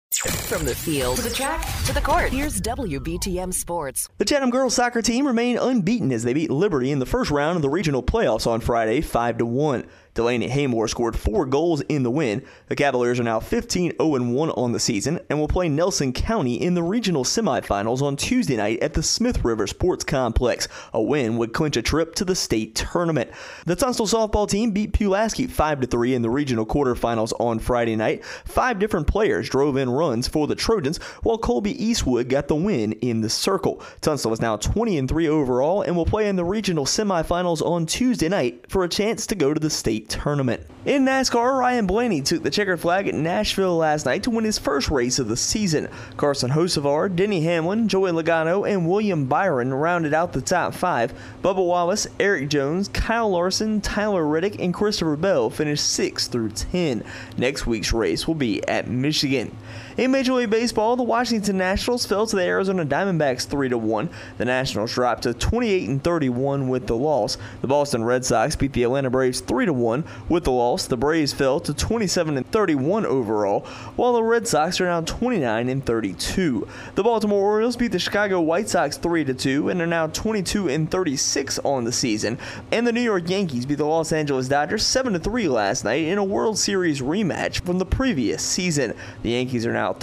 From the field to the track to the court, here's WBTM Sports. The Chatham girls soccer team remained unbeaten as they beat Liberty in the first round of the regional playoffs on Friday, 5-1. Delaney Haymore scored 4 goals in the win. The Cavaliers are now 15-0-1 on the season and will play Nelson County in the regional semifinals on Tuesday night at the Smith River Sports Complex. A win would clinch a trip to the state tournament. The Tunstall softball team beat Pulaski 5-3 in the regional quarterfinals on Friday night. 5 different players drove in runs for the Trojans, while Colby Eastwood got the win in the circle. Tunstall is now 20-3 overall and will play in the regional semifinals on Tuesday night for a chance to go to the state tournament. In NASCAR, Ryan Blaney took the checkered flag at Nashville last night to win his first race of the season. Carson Hocevar, Denny Hamlin, Joey Logano, and William Byron rounded out the top 5. Bubba Wallace, Eric Jones, Kyle Larson, Tyler Reddick, and Christopher Bell finished 6 through 10. Next week's race will be at Michigan. In Major League Baseball, the Washington Nationals fell to the Arizona Diamondbacks 3-1. The Nationals dropped to 28-31 with the loss. The Boston Red Sox beat the Atlanta Braves 3-1 with the loss. The Braves fell to 27-31 overall, while the Red Sox are now 29-32. The Baltimore Orioles beat the Chicago White Sox 3-2 and are now 22-36 on the season. And the New York Yankees beat the Los Angeles Dodgers 7-3 last night in a World Series rematch from the previous season. The Yankees are now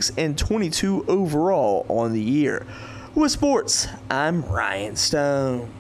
36-22 overall on the year. With sports, I'm Ryan Stone.